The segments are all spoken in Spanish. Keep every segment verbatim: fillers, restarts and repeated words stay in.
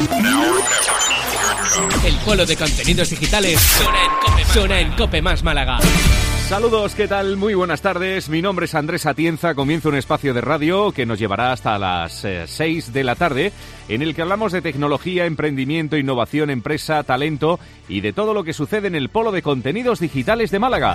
El polo de contenidos digitales suena en Cope, suena en Cope Más Málaga. Saludos, ¿qué tal? Muy buenas tardes. Mi nombre es Andrés Atienza. Comienza un espacio de radio que nos llevará hasta las eh, seis de la tarde, en el que hablamos de tecnología, emprendimiento, innovación, empresa, talento y de todo lo que sucede en el polo de contenidos digitales de Málaga.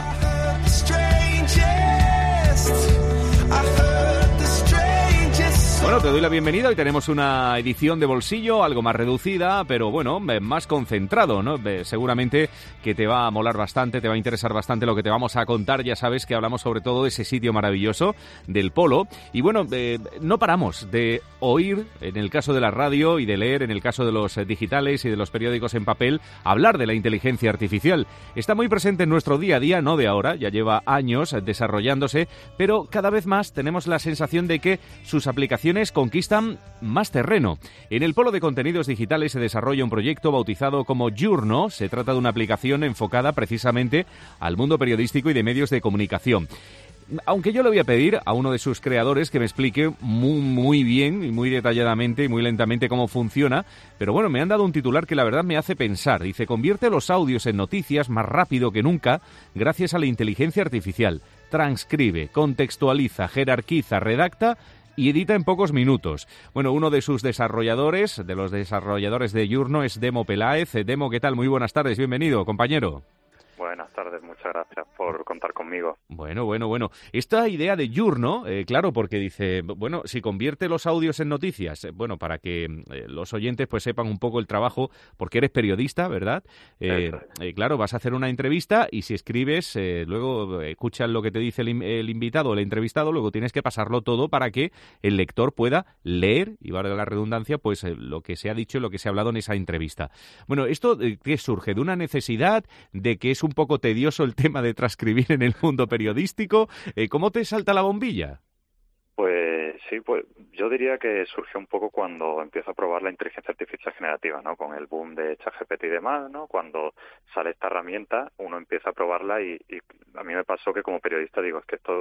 Bueno, te doy la bienvenida. Hoy tenemos una edición de bolsillo, algo más reducida, pero bueno, más concentrado, ¿no? Seguramente que te va a molar bastante, te va a interesar bastante lo que te vamos a contar. Ya sabes que hablamos sobre todo de ese sitio maravilloso del polo. Y bueno, eh, no paramos de oír, en el caso de la radio, y de leer, en el caso de los digitales y de los periódicos en papel, hablar de la inteligencia artificial. Está muy presente en nuestro día a día, no de ahora, ya lleva años desarrollándose, pero cada vez más tenemos la sensación de que sus aplicaciones conquistan más terreno. En el polo de contenidos digitales se desarrolla un proyecto bautizado como Journo. Se trata de una aplicación enfocada precisamente al mundo periodístico y de medios de comunicación. Aunque yo le voy a pedir a uno de sus creadores que me explique muy, muy bien y muy detalladamente y muy lentamente cómo funciona, pero bueno, me han dado un titular que la verdad me hace pensar. Dice: convierte los audios en noticias más rápido que nunca gracias a la inteligencia artificial. Transcribe, contextualiza, jerarquiza, redacta y edita en pocos minutos. Bueno, uno de sus desarrolladores, de los desarrolladores de Journo, es Demo Peláez. Demo, ¿qué tal? Muy buenas tardes, bienvenido, compañero. Buenas tardes, muchas gracias por contar conmigo. Bueno, bueno, bueno. Esta idea de Journo, eh, claro, porque dice, bueno, si convierte los audios en noticias, eh, bueno, para que eh, los oyentes pues sepan un poco el trabajo, porque eres periodista, ¿verdad? Eh, eh, claro, vas a hacer una entrevista y si escribes, eh, luego escuchas lo que te dice el, el invitado o el entrevistado, luego tienes que pasarlo todo para que el lector pueda leer, y valga la redundancia, pues eh, lo que se ha dicho y lo que se ha hablado en esa entrevista. Bueno, ¿esto eh, qué surge? ¿De una necesidad? ¿De que es un poco tedioso el tema de transcribir en el mundo periodístico? Eh, ¿Cómo te salta la bombilla? Pues sí, pues yo diría que surgió un poco cuando empiezo a probar la inteligencia artificial generativa, ¿no? Con el boom de ChatGPT y demás, ¿no? Cuando sale esta herramienta, uno empieza a probarla y, y a mí me pasó que como periodista digo, es que esto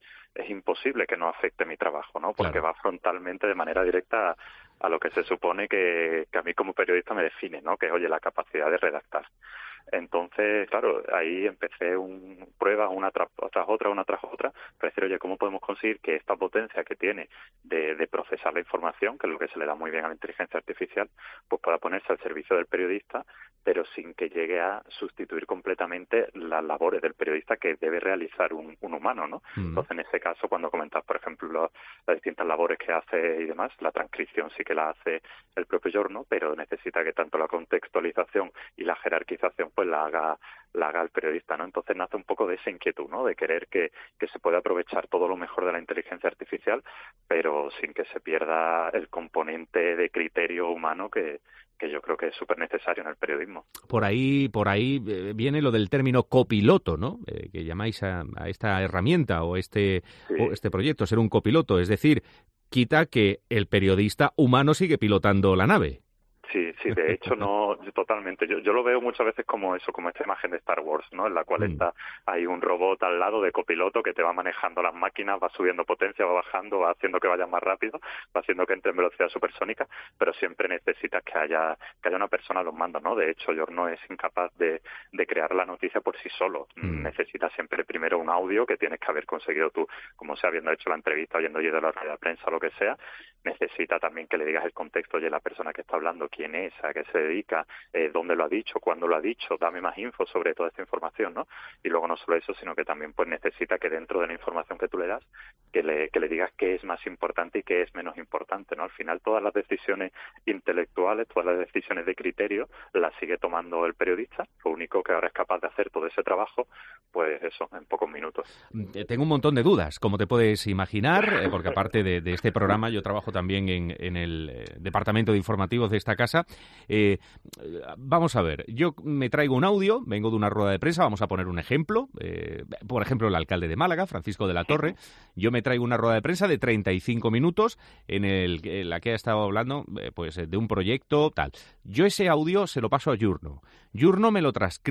es imposible que no afecte mi trabajo, ¿no? Porque claro, va frontalmente, de manera directa, a, a lo que se supone que, que a mí como periodista me define, ¿no? Que es, oye, la capacidad de redactar. Entonces, claro, ahí empecé un, pruebas una tras, tras otra, una tras otra, para decir, oye, ¿cómo podemos conseguir que esta potencia que tiene de, de procesar la información, que es lo que se le da muy bien a la inteligencia artificial, pues pueda ponerse al servicio del periodista, pero sin que llegue a sustituir completamente las labores del periodista que debe realizar un, un humano, ¿no? Mm. Entonces, en ese caso, cuando comentas, por ejemplo, lo, las distintas labores que hace y demás, la transcripción sí que la hace el propio Journo, pero necesita que tanto la contextualización y la jerarquización pues la haga la haga el periodista, ¿no? Entonces nace un poco de esa inquietud, ¿no? De querer que, que se pueda aprovechar todo lo mejor de la inteligencia artificial, pero sin que se pierda el componente de criterio humano que, que yo creo que es súper necesario en el periodismo. Por ahí, por ahí eh, viene lo del término copiloto, ¿no? Eh, que llamáis a, a esta herramienta o este, sí. o este proyecto, ser un copiloto, es decir, quita que el periodista humano sigue pilotando la nave. Sí, sí, de hecho no, totalmente. Yo, yo lo veo muchas veces como eso, como esta imagen de Star Wars, ¿no? En la cual mm. está hay un robot al lado de copiloto que te va manejando las máquinas, va subiendo potencia, va bajando, va haciendo que vayan más rápido, va haciendo que entre en velocidad supersónica, pero siempre necesitas que haya que haya una persona a los mandos, ¿no? De hecho, Journo es incapaz de, de crear la noticia por sí solo. Mm. Necesitas siempre primero un audio que tienes que haber conseguido tú, como sea, habiendo hecho la entrevista, habiendo ido a la rueda de prensa o lo que sea. Necesita también que le digas el contexto de la persona que está hablando, quién es, a qué se dedica, eh, dónde lo ha dicho, cuándo lo ha dicho, dame más info sobre toda esta información, ¿no? Y luego no solo eso, sino que también pues necesita que dentro de la información que tú le das, que le, que le digas qué es más importante y qué es menos importante, ¿no? Al final todas las decisiones intelectuales, todas las decisiones de criterio, las sigue tomando el periodista. Lo único que ahora es capaz de hacer todo ese trabajo, pues eso, en pocos minutos. Tengo un montón de dudas, como te puedes imaginar, eh, porque aparte de, de este programa yo trabajo también en, en el eh, departamento de informativos de esta casa. Eh, vamos a ver, yo me traigo un audio, vengo de una rueda de prensa, vamos a poner un ejemplo, eh, por ejemplo el alcalde de Málaga, Francisco de la Torre, yo me traigo una rueda de prensa de treinta y cinco minutos en, el, en la que ha estado hablando eh, pues de un proyecto tal. Yo ese audio se lo paso a Journo, Journo me lo transcribe.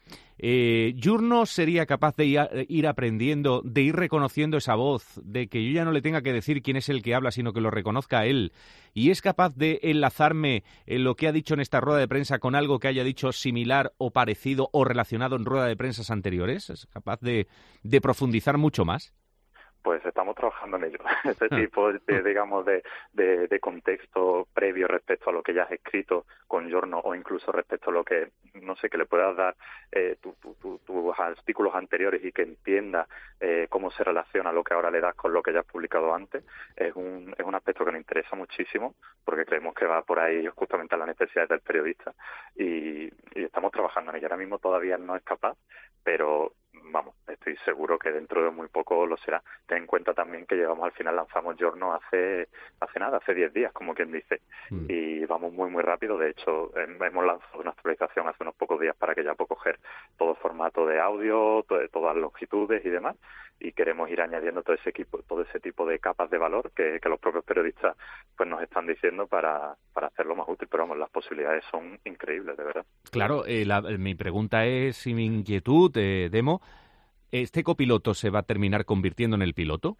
Eh, ¿Giorno sería capaz de ir, ir aprendiendo, de ir reconociendo esa voz, de que yo ya no le tenga que decir quién es el que habla, sino que lo reconozca a él? ¿Y es capaz de enlazarme en lo que ha dicho en esta rueda de prensa con algo que haya dicho similar o parecido o relacionado en rueda de prensas anteriores? ¿Es capaz de, de profundizar mucho más? Pues estamos trabajando en ello. Ese tipo, de, digamos, de, de, de contexto previo respecto a lo que ya has escrito con Giorno o incluso respecto a lo que, no sé, que le puedas dar eh, tus tu, tu, tu artículos anteriores y que entienda eh, cómo se relaciona lo que ahora le das con lo que ya has publicado antes, es un, es un aspecto que nos interesa muchísimo porque creemos que va por ahí justamente a las necesidades del periodista y, y estamos trabajando en ello. Ahora mismo todavía no es capaz, pero vamos, estoy seguro que dentro de muy poco lo será. Ten en cuenta también que llevamos, al final lanzamos Giorno hace hace nada, hace diez días, como quien dice, mm. y vamos muy muy rápido. De hecho, hemos lanzado una actualización hace unos pocos días para que ya pueda coger todo formato de audio, todo, todas las longitudes y demás, y queremos ir añadiendo todo ese equipo, todo ese tipo de capas de valor que, que los propios periodistas pues nos están diciendo para, para hacerlo más útil. Pero vamos, las posibilidades son increíbles, de verdad. Claro, eh, la, mi pregunta es, y mi inquietud, eh, Demo, ¿este copiloto se va a terminar convirtiendo en el piloto?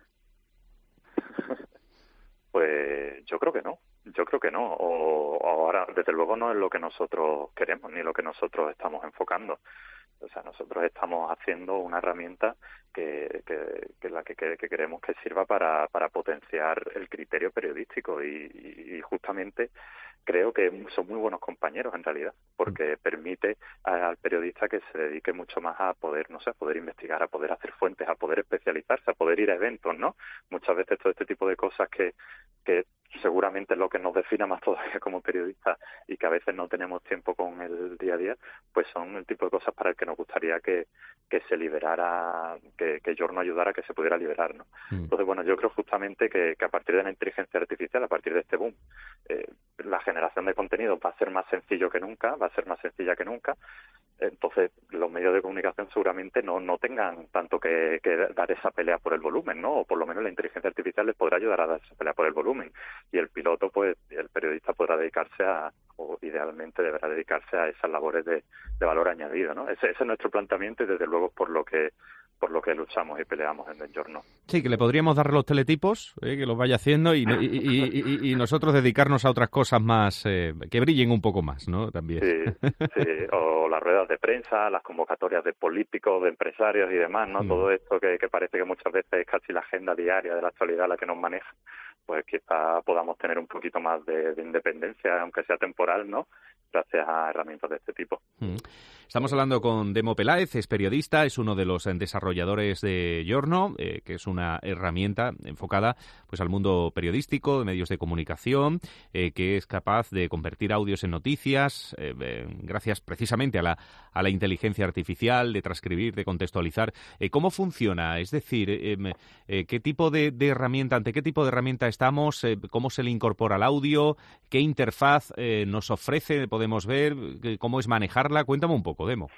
Pues yo creo que no, yo creo que no. O, o ahora, desde luego, no es lo que nosotros queremos ni lo que nosotros estamos enfocando. O sea, nosotros estamos haciendo una herramienta que, que, que la que, que, que queremos que sirva para, para potenciar el criterio periodístico y, y, y justamente creo que son muy buenos compañeros en realidad, porque permite al periodista que se dedique mucho más a poder, no sé, a poder investigar, a poder hacer fuentes, a poder especializarse, a poder ir a eventos, ¿no? Muchas veces todo este tipo de cosas que, que seguramente es lo que nos define más todavía como periodistas y que a veces no tenemos tiempo con el día a día, pues son el tipo de cosas para el que nos gustaría que, que se liberara, que, que Giorno ayudara a que se pudiera liberar, ¿no? Mm. Entonces, bueno, yo creo justamente que, que a partir de la inteligencia artificial, a partir de este boom, eh, la generación de contenido va a ser más sencillo que nunca, va a ser más sencilla que nunca. Entonces, los medios de comunicación seguramente no, no tengan tanto que, que dar esa pelea por el volumen, ¿no? O por lo menos la inteligencia artificial les podrá ayudar a dar esa pelea por el volumen. Y el piloto, pues, el periodista podrá dedicarse a, o idealmente deberá dedicarse a esas labores de, de valor añadido, ¿no? Ese, ese es nuestro planteamiento y desde luego por lo que por lo que luchamos y peleamos en el Giorno. Sí, que le podríamos dar los teletipos, eh, que los vaya haciendo y, y, y, y, y nosotros dedicarnos a otras cosas más, eh, que brillen un poco más, ¿no? También. Sí, sí, o las ruedas de prensa, las convocatorias de políticos, de empresarios y demás, ¿no? Mm. Todo esto que, que parece que muchas veces es casi la agenda diaria de la actualidad la que nos maneja, pues quizá podamos tener un poquito más de, de independencia, aunque sea temporal, ¿no? Gracias a herramientas de este tipo. Mm. Estamos hablando con Demo Peláez, es periodista, es uno de los desarrolladores de Giorno, eh, que es una herramienta enfocada pues al mundo periodístico, de medios de comunicación, eh, que es capaz de convertir audios en noticias, eh, eh, gracias precisamente a la, a la inteligencia artificial, de transcribir, de contextualizar. Eh, ¿Cómo funciona? Es decir, eh, eh, ¿qué tipo de, de herramienta, ante qué tipo de herramienta estamos? Eh, ¿Cómo se le incorpora al audio? ¿Qué interfaz eh, nos ofrece? ¿Podemos ver? ¿Cómo es manejarla? Cuéntame un poco. Demo.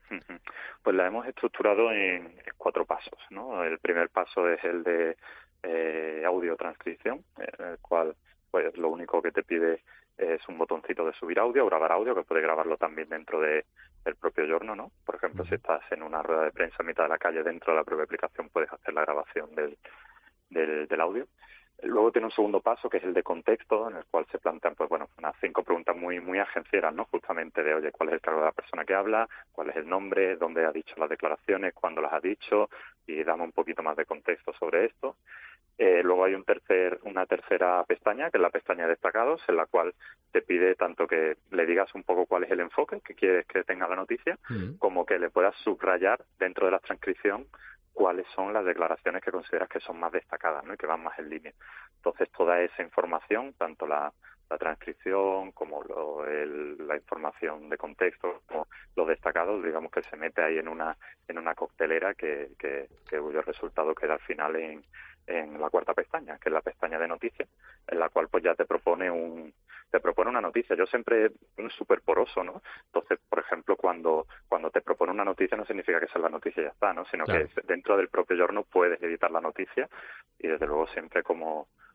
Pues la hemos estructurado en cuatro pasos, ¿no? El primer paso es el de eh, audio transcripción, en el cual pues lo único que te pide es un botoncito de subir audio o grabar audio, que puedes grabarlo también dentro de, del propio Giorno, ¿no? Por ejemplo, uh-huh. si estás en una rueda de prensa en mitad de la calle, dentro de la propia aplicación puedes hacer la grabación del, del, del audio. Luego tiene un segundo paso, que es el de contexto, en el cual se plantean, pues bueno, unas cinco preguntas muy muy agencieras, ¿no? Justamente de, oye, ¿cuál es el cargo de la persona que habla? ¿Cuál es el nombre? ¿Dónde ha dicho las declaraciones? ¿Cuándo las ha dicho? Y damos un poquito más de contexto sobre esto. Eh, luego hay un tercer, una tercera pestaña, que es la pestaña de destacados, en la cual te pide tanto que le digas un poco cuál es el enfoque que quieres que tenga la noticia, mm. como que le puedas subrayar dentro de la transcripción cuáles son las declaraciones que consideras que son más destacadas, ¿no? Y que van más en línea. Entonces, toda esa información, tanto la, la transcripción como lo, el, la información de contexto, como los destacados, digamos que se mete ahí en una en una coctelera que, que, que cuyo resultado queda al final en, en la cuarta pestaña, que es la pestaña de noticias, en la cual pues ya te propone un te propone una noticia. Yo siempre un súper poroso, ¿no? Entonces, por ejemplo, cuando cuando te propone una noticia no significa que esa es la noticia y ya está, ¿no? Sino claro. que dentro del propio Giorno puedes editar la noticia y desde luego siempre como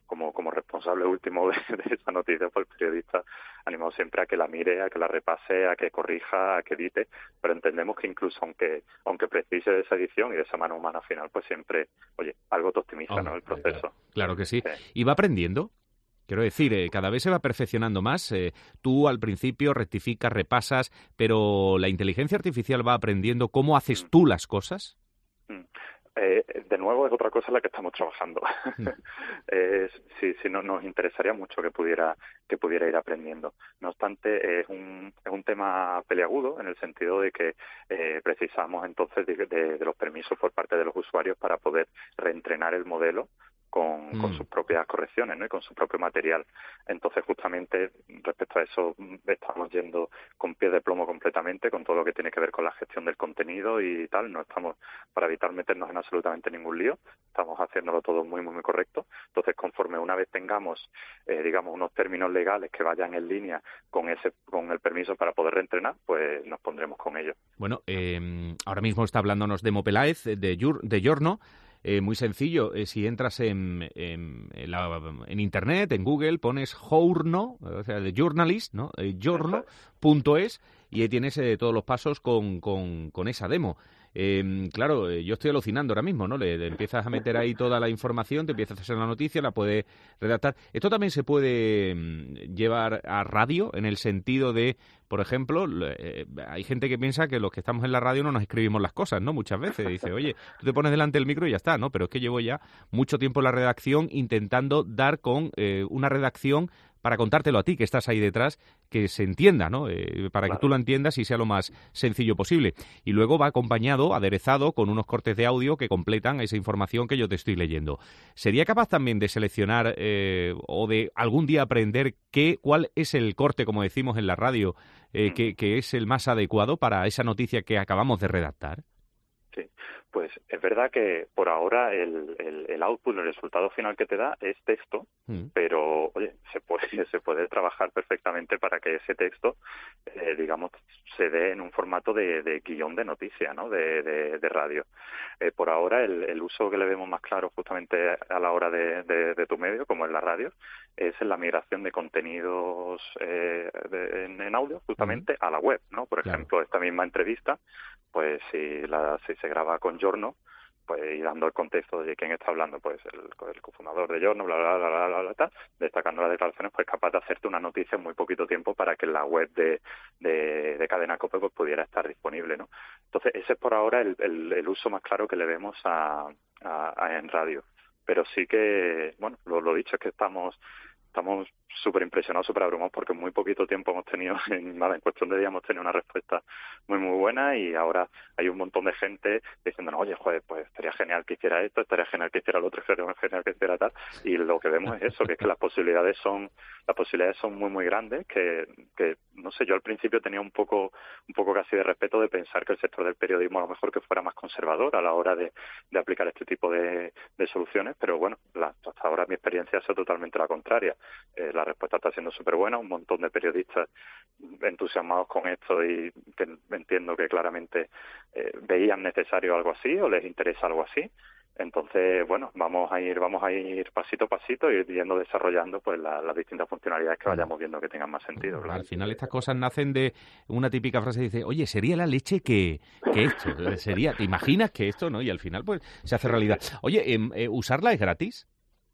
como, como responsable último de, de esa noticia, pues el periodista animado siempre a que la mire, a que la repase, a que corrija, a que edite, pero entendemos que incluso aunque aunque precise de esa edición y de esa mano humana final, pues siempre, oye, algo te optimiza, oh, ¿no? El proceso. Claro, claro que sí. sí. ¿Y va aprendiendo? Quiero decir, eh, cada vez se va perfeccionando más. Eh, tú al principio rectificas, repasas, pero la inteligencia artificial va aprendiendo cómo haces tú las cosas. Mm. Eh, de nuevo es otra cosa en la que estamos trabajando. Mm. eh, sí, sí, no, nos interesaría mucho que pudiera que pudiera ir aprendiendo. No obstante, es un es un tema peliagudo en el sentido de que eh, precisamos entonces de, de, de los permisos por parte de los usuarios para poder reentrenar el modelo con, mm. con sus propias correcciones, ¿no? Y con su propio material. Entonces, justamente, respecto a eso, estamos yendo con pie de plomo completamente, con todo lo que tiene que ver con la gestión del contenido y tal. No estamos, para evitar meternos en absolutamente ningún lío, estamos haciéndolo todo muy, muy, muy correcto. Entonces, conforme una vez tengamos, eh, digamos, unos términos legales que vayan en línea con ese con el permiso para poder reentrenar, pues nos pondremos con ello. Bueno, eh, ahora mismo está hablándonos de Mopelaez, de, Jur, de Giorno. Eh, muy sencillo, eh, si entras en, en, en, la, en Internet, en Google, pones Journo, o sea, de journalist, ¿no? Eh, Giorno punto es y ahí tienes eh, todos los pasos con, con, con esa demo. Eh, claro, eh, yo estoy alucinando ahora mismo, ¿no? Le, le empiezas a meter ahí toda la información, te empiezas a hacer la noticia, la puedes redactar. Esto también se puede mm, llevar a radio en el sentido de, por ejemplo, eh, hay gente que piensa que los que estamos en la radio no nos escribimos las cosas, ¿no? Muchas veces dice, oye, tú te pones delante del micro y ya está, ¿no? Pero es que llevo ya mucho tiempo en la redacción intentando dar con eh, una redacción para contártelo a ti, que estás ahí detrás, que se entienda, ¿no? Eh, para claro. que tú lo entiendas y sea lo más sencillo posible. Y luego va acompañado, aderezado, con unos cortes de audio que completan esa información que yo te estoy leyendo. ¿Sería capaz también de seleccionar eh, o de algún día aprender qué, cuál es el corte, como decimos en la radio, eh, que, que es el más adecuado para esa noticia que acabamos de redactar? Sí, pues es verdad que por ahora el, el, el output, el resultado final que te da es texto, mm. pero oye, se puede se puede trabajar perfectamente para que ese texto, eh, digamos, se dé en un formato de, de guión de noticia, ¿no? De, de, de radio. Eh, por ahora el, el uso que le vemos más claro justamente a la hora de, de, de tu medio, como en la radio, es en la migración de contenidos eh, de, en, en audio justamente mm. a la web, ¿no? Por claro. ejemplo, esta misma entrevista, pues si la si se graba con Giorno, pues y dando el contexto de quién está hablando, pues el, el cofundador de Giorno, bla, bla, bla, bla, bla, bla, tal, destacando las declaraciones, pues capaz de hacerte una noticia en muy poquito tiempo para que en la web de, de, de Cadena COPE pues pudiera estar disponible, ¿no? Entonces ese es por ahora el, el, el uso más claro que le vemos a, a, a en radio. Pero sí que, bueno, lo, lo dicho es que estamos estamos súper impresionados, súper abrumados, porque en muy poquito tiempo hemos tenido, en, nada, en cuestión de días hemos tenido una respuesta muy, muy buena y ahora hay un montón de gente diciéndonos, oye, joder, pues estaría genial que hiciera esto, estaría genial que hiciera lo otro, estaría genial que hiciera tal, y lo que vemos es eso, que es que las posibilidades son las posibilidades son muy, muy grandes, que, que no sé, yo al principio tenía un poco un poco casi de respeto de pensar que el sector del periodismo a lo mejor que fuera más conservador a la hora de, de aplicar este tipo de, de soluciones, pero bueno, la, hasta ahora mi experiencia ha sido totalmente la contraria. Eh, la respuesta está siendo súper buena, un montón de periodistas entusiasmados con esto y que entiendo que claramente eh, veían necesario algo así o les interesa algo así. Entonces, bueno, vamos a ir vamos a ir pasito a pasito y yendo desarrollando pues la, las distintas funcionalidades que vayamos viendo que tengan más sentido. Claro. Al final estas cosas nacen de una típica frase que dice, oye, sería la leche que, que esto, sería, ¿te imaginas que esto, no? Y al final pues se hace realidad. Oye, eh, ¿usarla es gratis?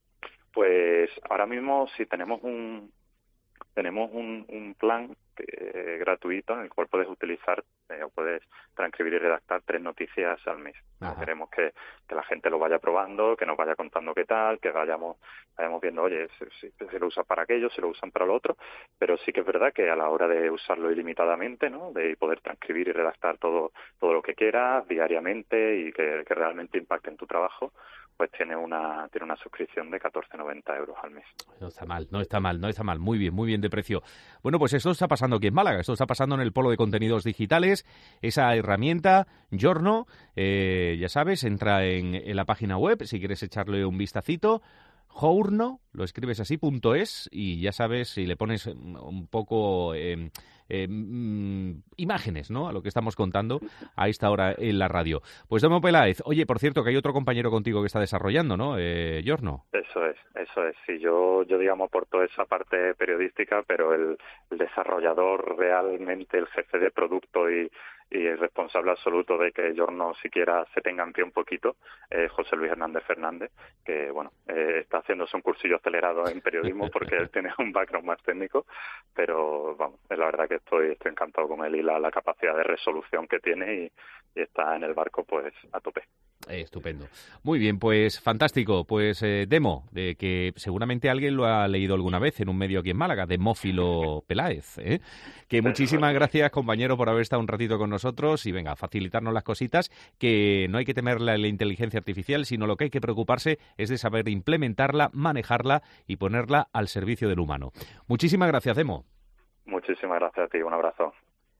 Pues ahora mismo sí tenemos un tenemos un, un plan eh, gratuito en el cual puedes utilizar eh, o puedes transcribir y redactar tres noticias al mes. Ajá. Queremos que, que la gente lo vaya probando, que nos vaya contando qué tal, que vayamos vayamos viendo, oye, si, si, si lo usan para aquello, si lo usan para lo otro, pero sí que es verdad que a la hora de usarlo ilimitadamente, ¿no? De poder transcribir y redactar todo todo lo que quieras diariamente y que, que realmente impacte en tu trabajo, pues tiene una tiene una suscripción de catorce noventa euros al mes. No está mal, no está mal, no está mal. Muy bien, muy bien de precio. Bueno, pues esto está pasando aquí en Málaga, esto está pasando en el Polo de Contenidos Digitales, esa herramienta, Giorno, eh, ya sabes, entra en, en la página web, si quieres echarle un vistacito, Journo, lo escribes así, punto es, y ya sabes, si le pones un poco... Eh, eh, mm, imágenes, ¿no?, a lo que estamos contando a esta hora en la radio. Pues Demo Peláez, oye, por cierto, que hay otro compañero contigo que está desarrollando, ¿no, eh, Giorno? Eso es, eso es. Sí, yo, yo digamos, aporto esa parte periodística, pero el, el desarrollador realmente, el jefe de producto y, y el responsable absoluto de que Giorno siquiera se tenga en pie un poquito, eh, José Luis Hernández Fernández, que, bueno, eh, está haciéndose un cursillo acelerado en periodismo porque él tiene un background más técnico, pero, vamos, la verdad que estoy, estoy encantado con él y la, la capacidad de resolución que tiene y, y está en el barco, pues, a tope. Eh, estupendo. Muy bien, pues fantástico. Pues eh, Demo, de que seguramente alguien lo ha leído alguna vez en un medio aquí en Málaga, Demófilo Peláez. ¿eh? Que muchísimas gracias, compañero, por haber estado un ratito con nosotros y venga, facilitarnos las cositas, que no hay que temerle a la inteligencia artificial, sino lo que hay que preocuparse es de saber implementarla, manejarla y ponerla al servicio del humano. Muchísimas gracias, Demo. Muchísimas gracias a ti. Un abrazo.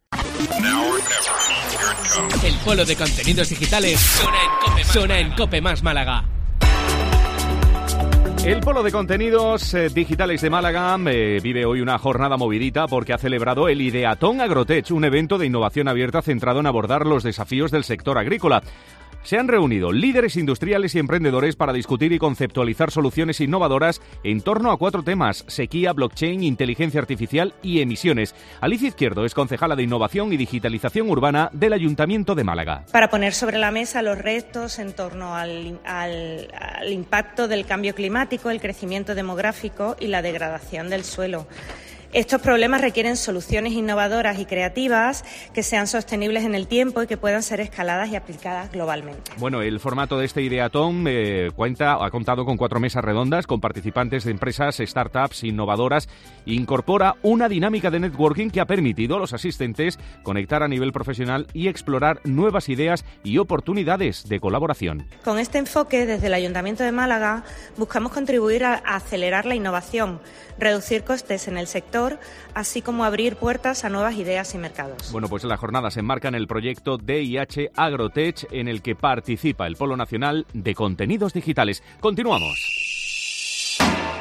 El polo de contenidos digitales suena en Cope, suena en Cope Más Málaga. El Polo de Contenidos eh, Digitales de Málaga eh, vive hoy una jornada movidita porque ha celebrado el Ideatón Agrotech, un evento de innovación abierta centrado en abordar los desafíos del sector agrícola. Se han reunido líderes industriales y emprendedores para discutir y conceptualizar soluciones innovadoras en torno a cuatro temas: sequía, blockchain, inteligencia artificial y emisiones. Alicia Izquierdo es concejala de Innovación y Digitalización Urbana del Ayuntamiento de Málaga. Para poner sobre la mesa los retos en torno al, al, al impacto del cambio climático, el crecimiento demográfico y la degradación del suelo. Estos problemas requieren soluciones innovadoras y creativas que sean sostenibles en el tiempo y que puedan ser escaladas y aplicadas globalmente. Bueno, el formato de este Ideatón eh, cuenta, ha contado con cuatro mesas redondas con participantes de empresas, startups innovadoras. Incorpora una dinámica de networking que ha permitido a los asistentes conectar a nivel profesional y explorar nuevas ideas y oportunidades de colaboración. Con este enfoque, desde el Ayuntamiento de Málaga, buscamos contribuir a acelerar la innovación, reducir costes en el sector, así como abrir puertas a nuevas ideas y mercados. Bueno, pues la jornada se enmarca en el proyecto D I H Agrotech, en el que participa el Polo Nacional de Contenidos Digitales. Continuamos.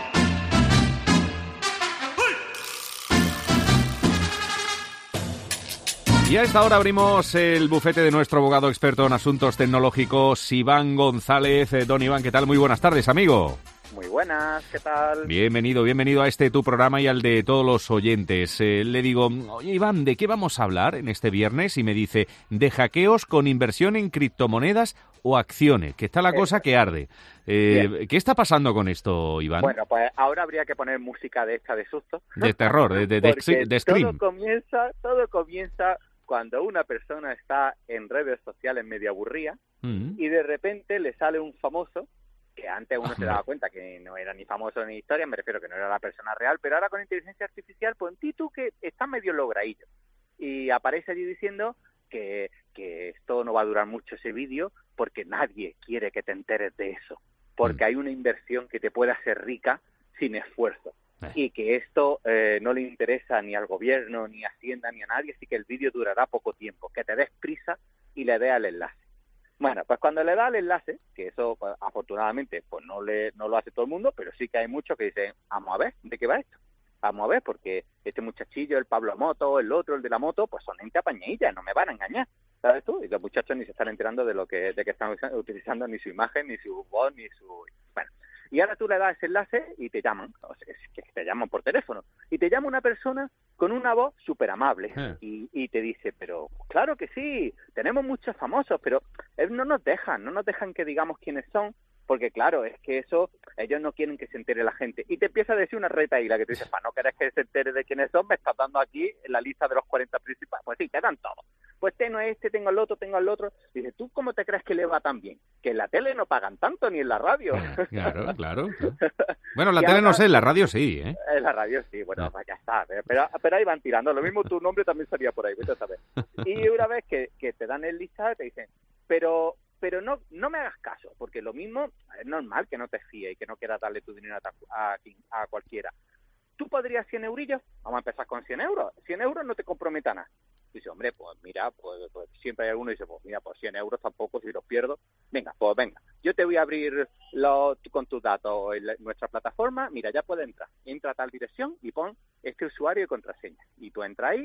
Y a esta hora abrimos el bufete de nuestro abogado experto en asuntos tecnológicos, Iván González. Eh, don Iván, ¿qué tal? Muy buenas tardes, amigo. Muy buenas, ¿qué tal? Bienvenido, bienvenido a este tu programa y al de todos los oyentes. Eh, le digo, oye Iván, ¿de qué vamos a hablar en este viernes? Y me dice, de hackeos con inversión en criptomonedas o acciones, que está la cosa que arde. Eh, ¿Qué está pasando con esto, Iván? Bueno, pues ahora habría que poner música de esta de susto. De terror, de, de, de, Porque de scream. Todo comienza, todo comienza cuando una persona está en redes sociales medio aburrida mm. y de repente le sale un famoso que antes uno se daba cuenta que no era ni famoso ni historia, me refiero que no era la persona real, pero ahora con inteligencia artificial, pues en tú que está medio logradillo. Y aparece allí diciendo que, que esto no va a durar mucho ese vídeo porque nadie quiere que te enteres de eso, porque mm. hay una inversión que te puede hacer rica sin esfuerzo. Eh. Y que esto eh, no le interesa ni al gobierno, ni a Hacienda, ni a nadie, así que el vídeo durará poco tiempo, que te des prisa y le des al enlace. Bueno, pues cuando le da el enlace, que eso pues, afortunadamente pues no le no lo hace todo el mundo, pero sí que hay muchos que dicen, vamos a ver, ¿de qué va esto? Vamos a ver, porque este muchachillo, el Pablo Moto, el otro, el de la moto, pues son gente apañadilla, no me van a engañar, ¿sabes tú? Y los muchachos ni se están enterando de lo que de que están utilizando ni su imagen, ni su voz, ni su... Bueno, y ahora tú le das ese enlace y te llaman, o sea, es que te llaman por teléfono, y te llama una persona con una voz súper amable eh. y, y te dice, pero claro que sí, tenemos muchos famosos, pero no nos dejan, no nos dejan que digamos quiénes son, porque claro, es que eso, ellos no quieren que se entere la gente. Y te empieza a decir una retaíla que te dice, para no querer que se entere de quiénes son, me estás dando aquí en la lista de los cuarenta principales. Pues sí, te dan todo. Pues tengo este, tengo el otro, tengo el otro. Dice, ¿tú cómo te crees que le va tan bien? Que en la tele no pagan tanto, ni en la radio. Claro, claro. claro. Bueno, en la tele ahora, no sé, en la radio sí, ¿eh? En la radio sí, bueno, pues ya está. Pero, pero ahí van tirando. Lo mismo tu nombre también salía por ahí, vete a saber. Y una vez que, que te dan el listado, te dicen, pero... pero no no me hagas caso, porque lo mismo es normal que no te fíes y que no quieras darle tu dinero a, a, a cualquiera. ¿Tú podrías cien eurillos? Vamos a empezar con cien euros. cien euros no te comprometa nada. Dice, hombre, pues mira, pues, pues siempre hay alguno que dice, pues mira, pues cien euros tampoco, si los pierdo. Venga, pues venga, yo te voy a abrir lo, con tus datos en la, nuestra plataforma. Mira, ya puedes entrar. Entra a tal dirección y pon este usuario y contraseña. Y tú entras ahí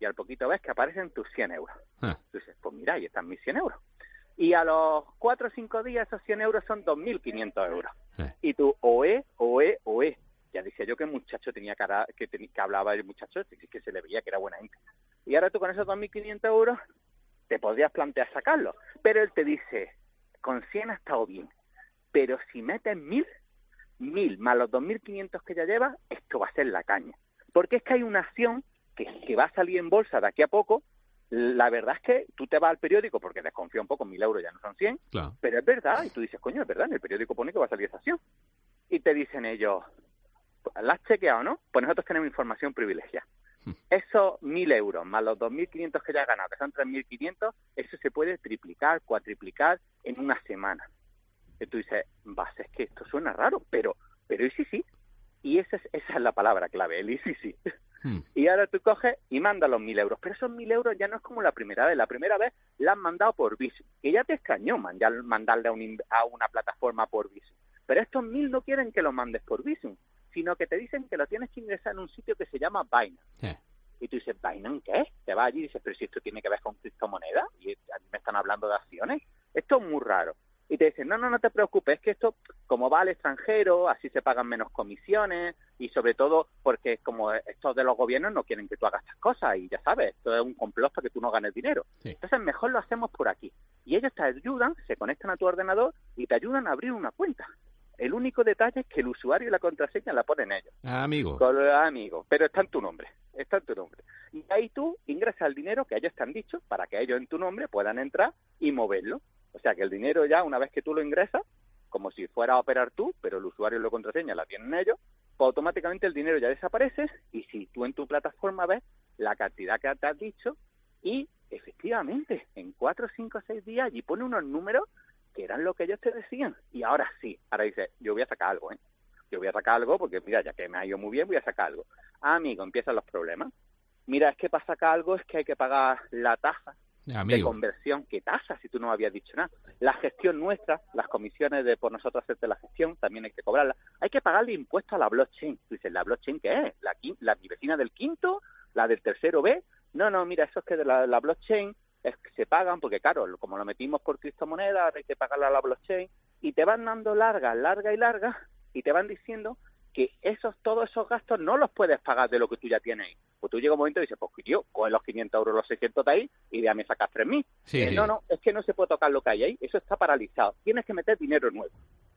y al poquito ves que aparecen tus cien euros. Ah. Tú dices, pues mira, ahí están mis cien euros. Y a los cuatro o cinco días esos cien euros son dos mil quinientos euros. Eh. Y tú, oe, oe, oe. Ya decía yo que el muchacho tenía cara, que, ten, que hablaba el muchacho, que se le veía que era buena gente. Y ahora tú con esos dos mil quinientos euros te podrías plantear sacarlo. Pero él te dice, con cien ha estado bien, pero si metes mil, mil más los dos mil quinientos que ya llevas, esto va a ser la caña. Porque es que hay una acción que, que va a salir en bolsa de aquí a poco. La verdad es que tú te vas al periódico, porque desconfía un poco, mil euros ya no son cien, claro. Pero es verdad, y tú dices, coño, es verdad, en el periódico pone que va a salir esa acción. Y te dicen ellos, ¿la has chequeado, no? Pues nosotros tenemos información privilegiada. Esos mil euros más los dos mil quinientos que ya has ganado, que son tres mil quinientos, eso se puede triplicar, cuatriplicar en una semana. Y tú dices, vas, es que esto suena raro, pero pero y sí, sí. Y esa es, esa es la palabra clave, el y sí, sí. Hmm. Y ahora tú coges y mandas los mil euros. Pero esos mil euros ya no es como la primera vez. La primera vez la han mandado por Bizum, que ya te extrañó mandar, mandarle a, un, a una plataforma por Bizum. Pero estos mil no quieren que los mandes por Bizum, sino que te dicen que lo tienes que ingresar en un sitio que se llama Binance. Sí. Y tú dices, ¿Binance qué es? Te vas allí y dices, pero si esto tiene que ver con criptomonedas, y a mí me están hablando de acciones. Esto es muy raro. Y te dicen, no, no, no te preocupes, es que esto, como va al extranjero, así se pagan menos comisiones, y sobre todo porque como estos de los gobiernos no quieren que tú hagas estas cosas, y ya sabes, esto es un complot para que tú no ganes dinero. Sí. Entonces mejor lo hacemos por aquí. Y ellos te ayudan, se conectan a tu ordenador y te ayudan a abrir una cuenta. El único detalle es que el usuario y la contraseña la ponen ellos. Ah, amigo. Con, ah, amigo, pero está en tu nombre, está en tu nombre. Y ahí tú ingresas el dinero que ellos te han dicho para que ellos en tu nombre puedan entrar y moverlo. O sea que el dinero ya, una vez que tú lo ingresas, como si fuera a operar tú, pero el usuario y la contraseña la tienen ellos, pues automáticamente el dinero ya desaparece y si tú en tu plataforma ves la cantidad que te has dicho y efectivamente en cuatro, cinco, seis días allí pone unos números que eran lo que ellos te decían. Y ahora sí, ahora dices, yo voy a sacar algo, ¿eh? Yo voy a sacar algo porque, mira, ya que me ha ido muy bien, voy a sacar algo. Ah, amigo, empiezan los problemas. Mira, es que para sacar algo es que hay que pagar la tasa Amigo. de conversión. ¿Qué tasa? Si tú no habías dicho nada. La gestión nuestra, las comisiones de por nosotros hacerte la gestión, también hay que cobrarla. Hay que pagarle impuestos a la blockchain. Tú dices, ¿la blockchain qué es? ¿La, la mi vecina del quinto? ¿La del tercero B? No, no, mira, eso es que de la, la blockchain es que se pagan, porque claro, como lo metimos por criptomonedas, ahora hay que pagarle a la blockchain, y te van dando largas, largas y largas, y te van diciendo que esos todos esos gastos no los puedes pagar de lo que tú ya tienes ahí. Pues tú llega un momento y dices, pues tío, coge los quinientos euros, los seiscientos de ahí, y ya me sacas tres mil. Sí, eh, sí. No, no, es que no se puede tocar lo que hay ahí, eso está paralizado. Tienes que meter dinero nuevo.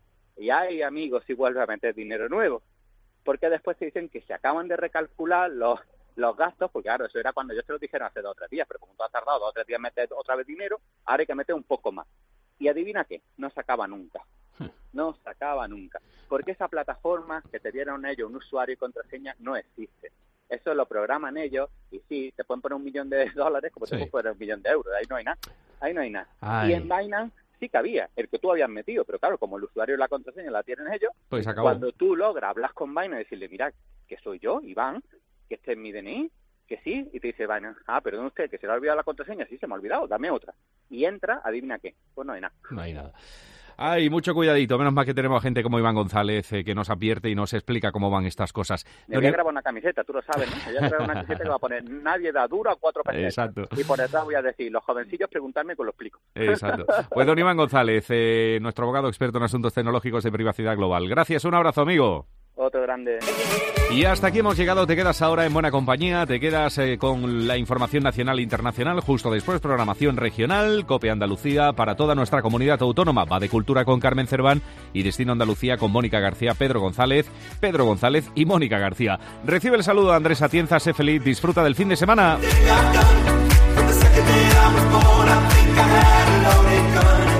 Y hay amigos, si vuelves a meter dinero nuevo, porque después te dicen que se acaban de recalcular los los gastos, porque claro, eso era cuando yo te lo dijeron hace dos o tres días, pero como tú has tardado dos o tres días en meter otra vez dinero, ahora hay que meter un poco más. Y adivina qué, no se acaba nunca. No se acaba nunca. Porque esa plataforma que te dieron ellos, un usuario y contraseña, no existe. Eso lo programan ellos y sí, te pueden poner un millón de dólares como sí. te pueden poner un millón de euros. Ahí no hay nada. Ahí no hay nada. Ay. Y en Binance sí que había, el que tú habías metido, pero claro, como el usuario y la contraseña la tienen ellos, pues acabó. Cuando tú logras hablar con Binance y decirle, mira, que soy yo, Iván, que este es mi D N I, que sí, y te dice, Binance, ah, perdón usted, que se le ha olvidado la contraseña, sí, se me ha olvidado, dame otra. Y entra, adivina qué, pues no hay nada. No hay nada. Ay, mucho cuidadito, menos mal que tenemos gente como Iván González eh, que nos advierte y nos explica cómo van estas cosas. Me voy a grabar una camiseta, tú lo sabes, ¿no? Voy a grabar una camiseta que va a poner nadie da dura a cuatro pesetas. Exacto. Y por detrás voy a decir, los jovencillos preguntarme que lo explico. Exacto. Pues don Iván González, eh, nuestro abogado experto en asuntos tecnológicos de privacidad global. Gracias, un abrazo, amigo. Otro grande. Y hasta aquí hemos llegado, te quedas ahora en buena compañía, te quedas eh, con la información nacional e internacional, justo después programación regional, COPE Andalucía para toda nuestra comunidad autónoma, va de cultura con Carmen Cerván y Destino Andalucía con Mónica García, Pedro González, Pedro González y Mónica García. Recibe el saludo de Andrés Atienza, sé feliz, disfruta del fin de semana.